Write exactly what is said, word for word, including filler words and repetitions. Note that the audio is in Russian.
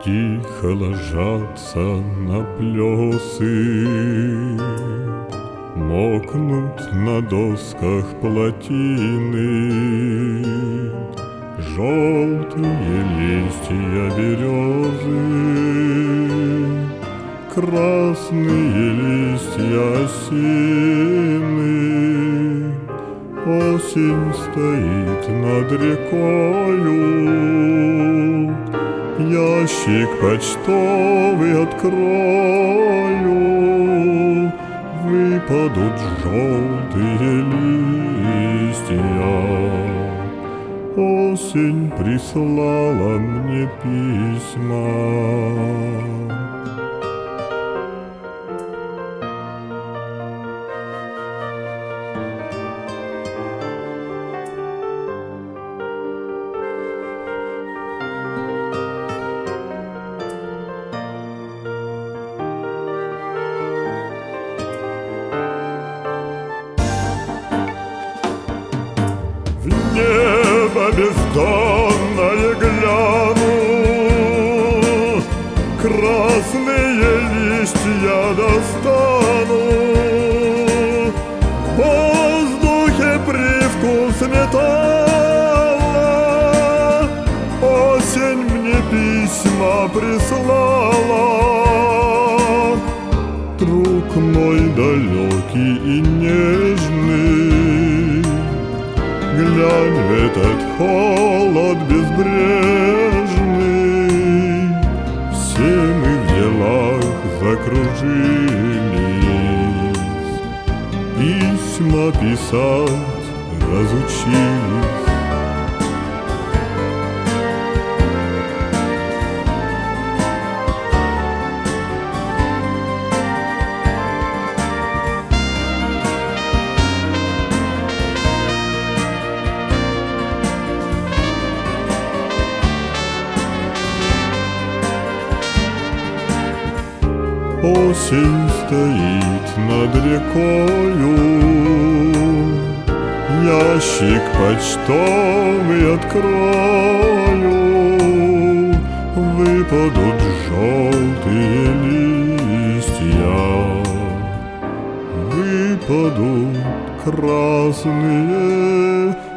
Тихо ложатся на плесы, мокнут на досках плотины желтые листья березы, красные листья осины. Осень стоит над рекою, ящик почтовый открою, выпадут желтые листья. Осень прислала мне письма. В небо бездонное гляну, красные листья достану. В воздухе привкус металла, осень мне письма прислала. Друг мой далекий и нежный, глянь в этот холод безбрежный. Все мы в делах закружились, письма писать разучились. Осень стоит над рекою, ящик почтовый открою, выпадут желтые листья, выпадут красные